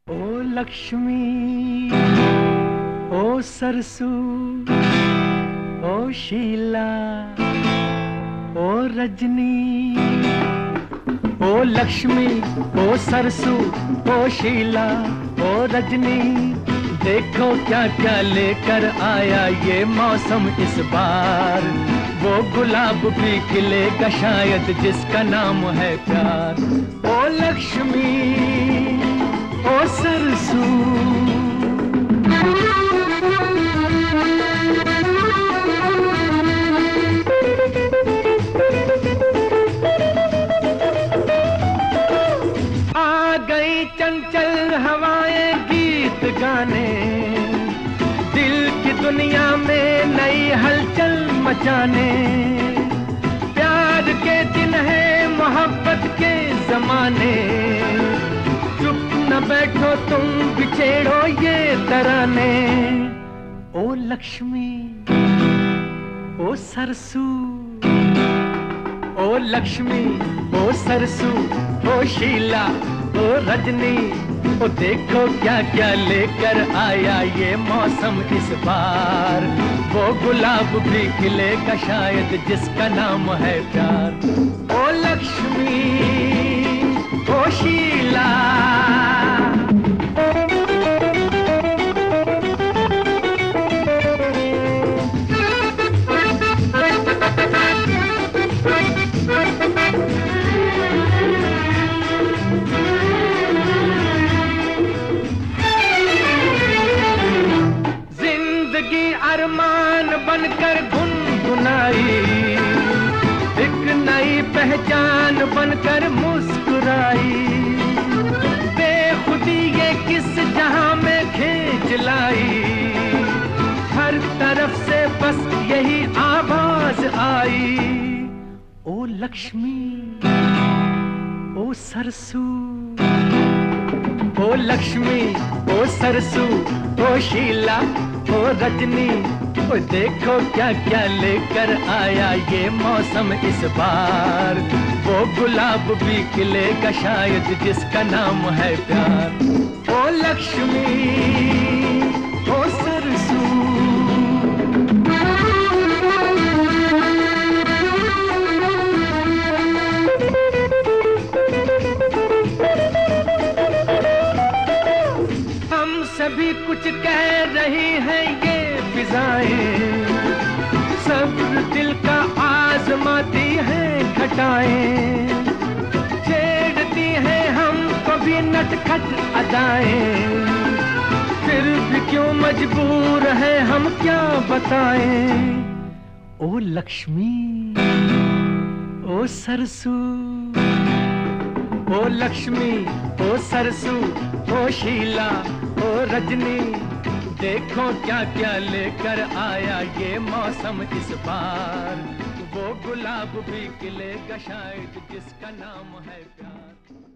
ओ लक्ष्मी, ओ सरसू, ओ शीला, ओ रजनी। ओ लक्ष्मी, ओ सरसू, ओ शीला, ओ रजनी। देखो क्या क्या लेकर आया ये मौसम इस बार। वो गुलाब भी खिलेगा शायद जिसका नाम है प्यार। ओ लक्ष्मी, ओ सरसू। आ गई चंचल हवाएं गीत गाने, दिल की दुनिया में नई हलचल मचाने। प्यार के दिन है मोहब्बत के जमाने, चुप न बैठो तुम बिछेड़ो ये तराने। ओ लक्ष्मी, ओ सरसू, ओ लक्ष्मी, ओ सरसू, ओ शीला, ओ रजनी। ओ देखो क्या क्या लेकर आया ये मौसम इस बार। वो गुलाब भी खिलेगा शायद जिसका नाम है प्यार। ओ लक्ष्मी, ओ शीला। अरमान बनकर गुनगुनाई, एक नई पहचान बनकर मुस्कुराई। बेखुदी ये किस जहां में खींच लाई, हर तरफ से बस यही आवाज आई। ओ लक्ष्मी, ओ सरसू, ओ लक्ष्मी, ओ सरसू, ओ शीला, ओ रजनी। ओ देखो क्या क्या लेकर आया ये मौसम इस बार। वो गुलाब भी खिलेगा शायद जिसका नाम है प्यार। ओ लक्ष्मी, ओ सरसू। सभी कुछ कह रही है ये फिजाएं, सब्र दिल का आजमाती है घटाएं। छेड़ती है हम कभी नटखट अदाएं, फिर भी क्यों मजबूर है हम क्या बताएं। ओ लक्ष्मी, ओ सरसू, ओ लक्ष्मी, ओ सरसू, ओ शीला, ओ रजनी। देखो क्या क्या लेकर आया ये मौसम इस बार। वो गुलाब भी खिलेगा शायद जिसका नाम है प्यार।